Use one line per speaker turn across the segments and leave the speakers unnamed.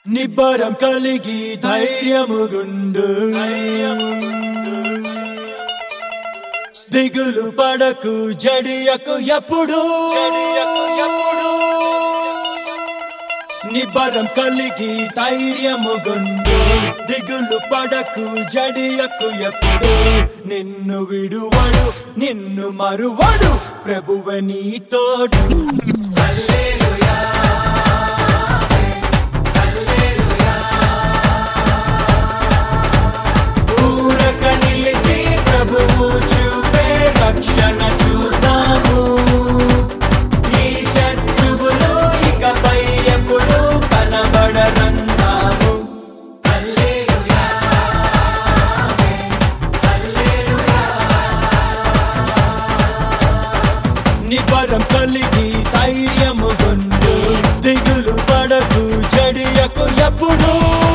నిబ్బరం కలిగి ధైర్యముగుండు దిగులు పడకు జడియకు ఎప్పుడు నిబ్బరం కలిగి ధైర్యముగుండు దిగులు పడకు జడియకు ఎప్పుడు నిన్ను విడువడు నిన్ను మరువడు ప్రభువే నీ తోడు హల్లెలూయా ఊరక నిలిచి ప్రభువు చూపే రక్షణ చూద్దాము ఈ శత్రువులు ఇకపై ఎప్పుడు కనబడరందాము హల్లెలూయా హల్లెలూయా నిబ్బరం కలిగి ధైర్యముగుండు దిగులు పడకు జడియకు ఎప్పుడు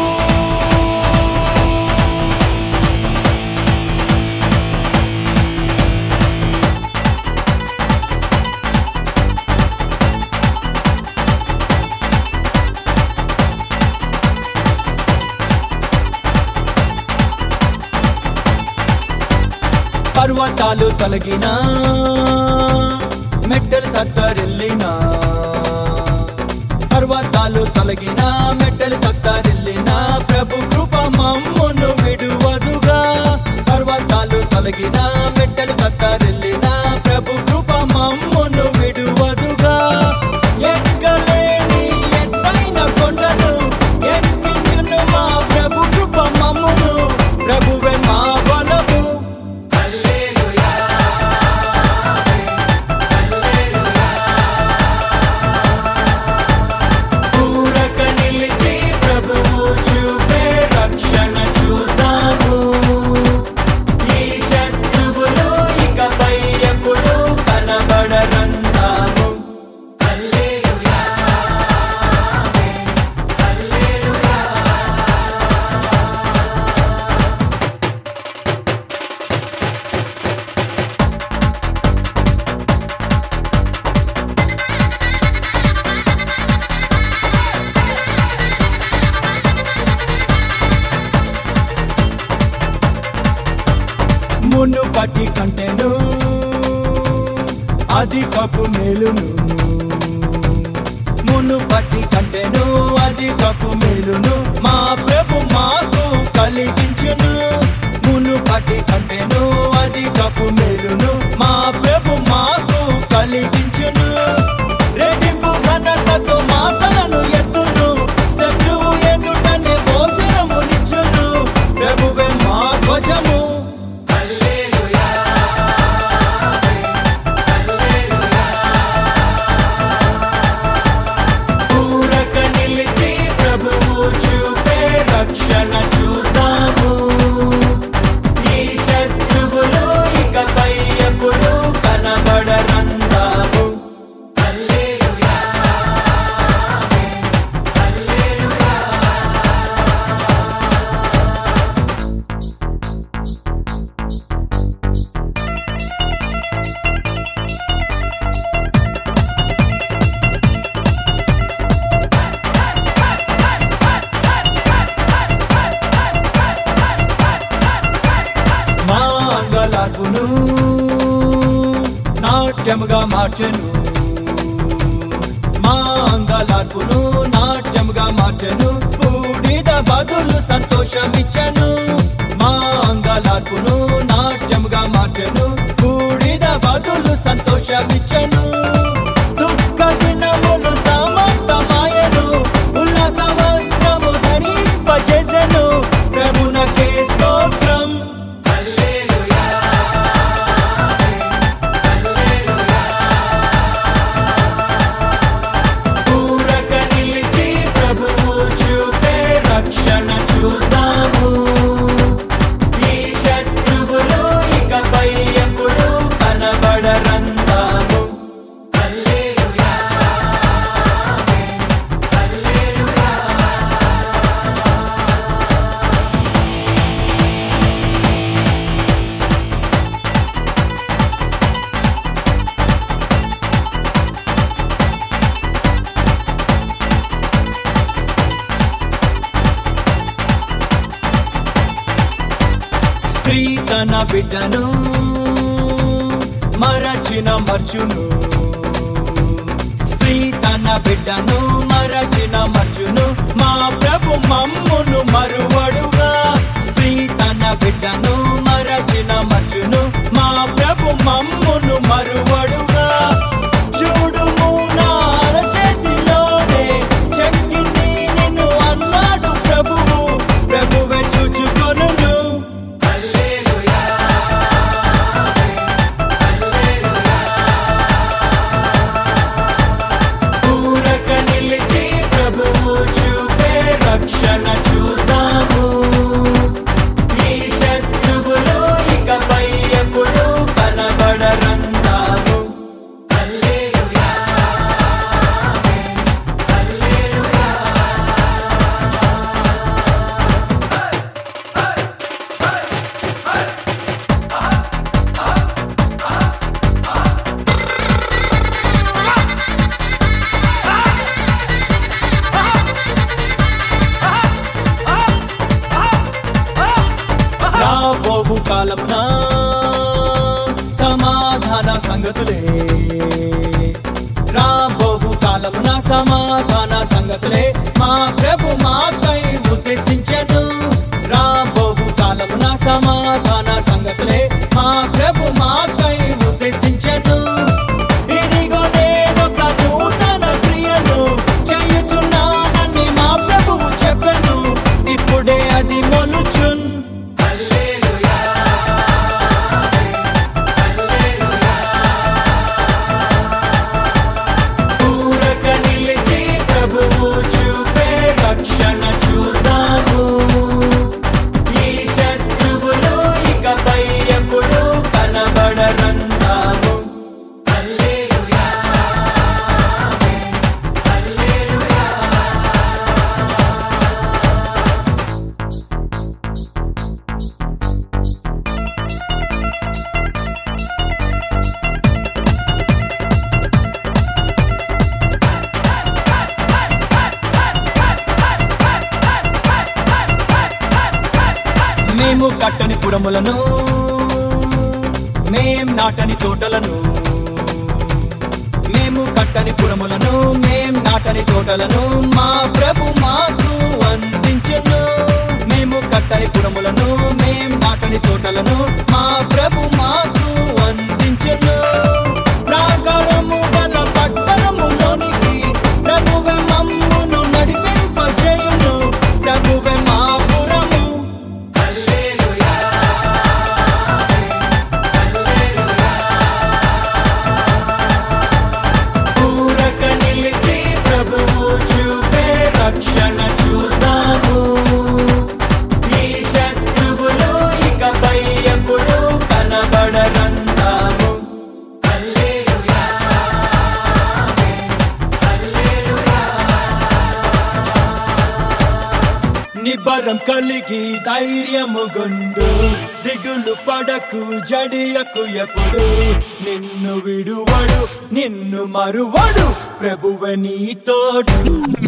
పర్వతాలు తొలగినా మెట్టలు తత్తరిల్లినా పర్వతాలు తొలగినా మెట్టలు తత్తరిల్లినా ప్రభు కృప మమ్మును విడువదుగా పర్వతాలు తొలగినా మెట్టలు తత్తరిల్లినా ప్రభు కృప మమ్మును విడువదుగా ఎక్కలేని ఎత్తైన కొండను ఎక్కించును మా ప్రభు కృప మమ్మును ప్రభువే మా బలము మునుపటి కంటెను అధికపు మేలును మునుపటి కంటెను అధికపు మేలును మా ప్రభు మాకు కలిగించును మునుపటి కంటెను అధికపు మేలును మా ప్రభు మాకు కలిగించును రెట్టింపు ఘనతతో మాటలను ఎత్తును శత్రువు ఎదుటనే భోజనమునిచ్చును ప్రభువే మా ధ్వజము రక్షణ చూద్దాము ఈ శత్రువులు ఇకపై ఎప్పుడు కనబడరందాము హల్లెలూయా హల్లెలూయా అంగలార్పును నాట్యముగా మార్చెను మా అంగలార్పును నాట్యముగా మార్చెను బూడిద బదులు సంతోషమిచ్చెను మా అంగలార్పును నాట్యముగా మార్చెను బూడిద బదులు సంతోషమిచ్చెను దుఃఖ దినములు సమాప్తమాయెను ఉల్లాస వస్త్రము ధరింపజేసెను ప్రభునకే స్తోత్రం రక్షణ చూద్దాము ఈ స్త్రీ తన బిడ్డను మరచిన మర్చును, స్త్రీ తన బిడ్డను మరచిన మర్చును, మా ప్రభు మమ్మును మరువడుగా. స్త్రీ తన బిడ్డను మరచిన మర్చును, మా ప్రభు మమ్మును మరువడుగా. చూడుము నా అరచేతిలోనే చెక్కింది నిన్ను అన్నాడు ప్రభువు, ప్రభువే చూచుకొనును. ఊరక నిలిచి ప్రభువు చూపే రక్షణ చూద్దాము. ఈ శత్రువులు ఇకపై ఎప్పుడు కనబడరందాము. రాబోవు కాలమున సమాధాన సంగతులే, రాబోవు కాలమున సమాధాన సంగతులే మా ప్రభు మాకై ఉద్దేశించెను. రాబోవు కాలమున సమాధాన సంగతులే మా ప్రభు మాకై ఉద్దేశించెను. ఇదిగో నేనొక నూతన క్రియను చేయుచున్నానని మా ప్రభువు చెప్పెను, ఇప్పుడే అది మొలుచున్. ఊరక నిలిచి ప్రభువు చూపే రక్షణ చూద్దాము. ఈ శత్రువులు ఇకపై ఎప్పుడు కనబడరందాము. మేము కట్టని పురములను, మేం నాటని తోటలను, మేము కట్టని పురములను, మేం నాటని తోటలను మా ప్రభు మాకు అందించెను. మేము కట్టని పురములను, మేం నాటని తోటలను మా ప్రభు మాకు అందించెను. ప్రాకారము గల పట్టణములోనికి ప్రభువే మమ్మును నడిపింపజేయును, ప్రభువే మా పురము. ఊరక నిలిచి ప్రభువు చూపే రక్షణ చూద్దాము. ఈ శత్రువులు ఇకపై ఎప్పుడు కనబడరందాము. నిబ్బరం కలిగి ధైర్యము గుండు, దిగులు పడకు జడియకు ఎప్పుడు. నిన్ను విడువడు నిన్ను మరువడు ప్రభువే నీ తోడు.